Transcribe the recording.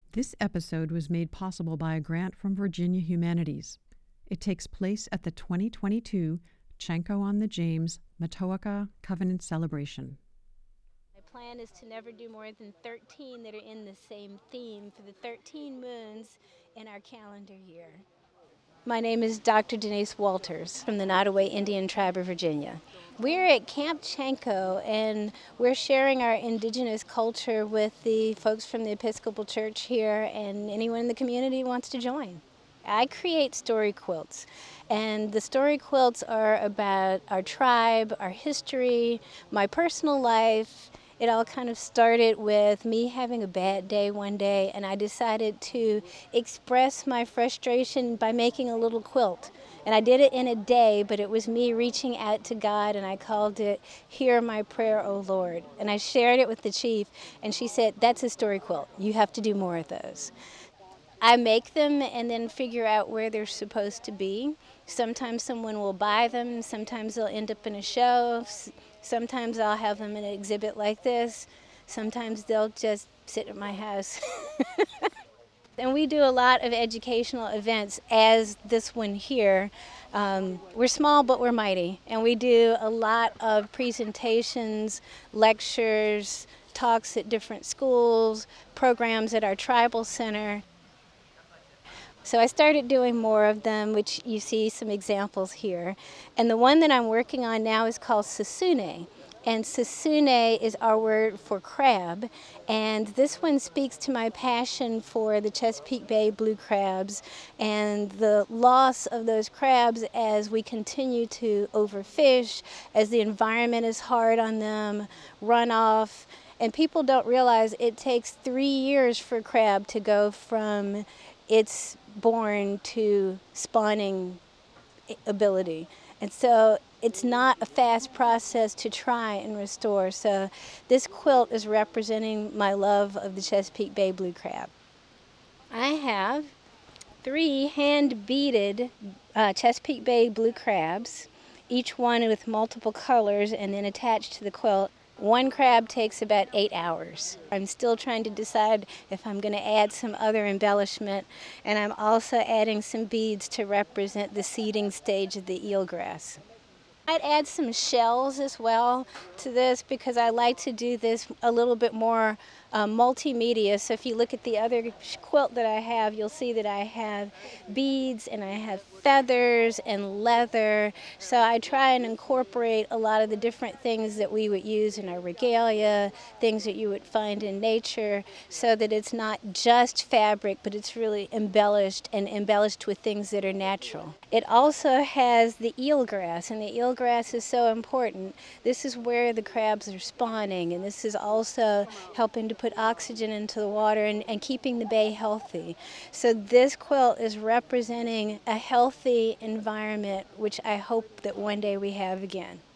This episode was made possible by a grant from Virginia Humanities. It takes place at the 2022 Chanco on the James Matoaka Covenant Celebration. My plan is to never do more than 13 that are in the same theme for the 13 moons in our calendar year. My name is Dr. Denise Walters from the Nottoway Indian Tribe of Virginia. We're at Camp Chanco, and we're sharing our indigenous culture with the folks from the Episcopal Church here and anyone in the community who wants to join. I create story quilts, and the story quilts are about our tribe, our history, my personal life. It all kind of started with me having a bad day one day, and I decided to express my frustration by making a little quilt. And I did it in a day, but it was me reaching out to God, and I called it, "Hear My Prayer, O Lord." And I shared it with the chief, and she said, "That's a story quilt. You have to do more of those." I make them and then figure out where they're supposed to be. Sometimes someone will buy them, sometimes they'll end up in a show, sometimes I'll have them in an exhibit like this, sometimes they'll just sit at my house. And we do a lot of educational events as this one here. We're small, but we're mighty. And we do a lot of presentations, lectures, talks at different schools, programs at our tribal center. So I started doing more of them, which you see some examples here. And the one that I'm working on now is called Susune. And Susune is our word for crab. And this one speaks to my passion for the Chesapeake Bay blue crabs and the loss of those crabs as we continue to overfish, as the environment is hard on them, runoff. And people don't realize it takes 3 years for crab to go from its born to spawning ability. And so it's not a fast process to try and restore. So this quilt is representing my love of the Chesapeake Bay blue crab. I have 3 hand-beaded Chesapeake Bay blue crabs, each one with multiple colors, and then attached to the quilt. One crab takes about 8 hours. I'm still trying to decide if I'm going to add some other embellishment, and I'm also adding some beads to represent the seeding stage of the eelgrass. I'd add some shells as well to this because I like to do this a little bit more multimedia. So if you look at the other quilt that I have, you'll see that I have beads and I have feathers and leather. So I try and incorporate a lot of the different things that we would use in our regalia, things that you would find in nature, so that it's not just fabric, but it's really embellished and embellished with things that are natural. It also has the eelgrass, and the eelgrass is so important. This is where the crabs are spawning, and this is also helping to put oxygen into the water and keeping the bay healthy. So this quilt is representing a healthy environment, which I hope that one day we have again.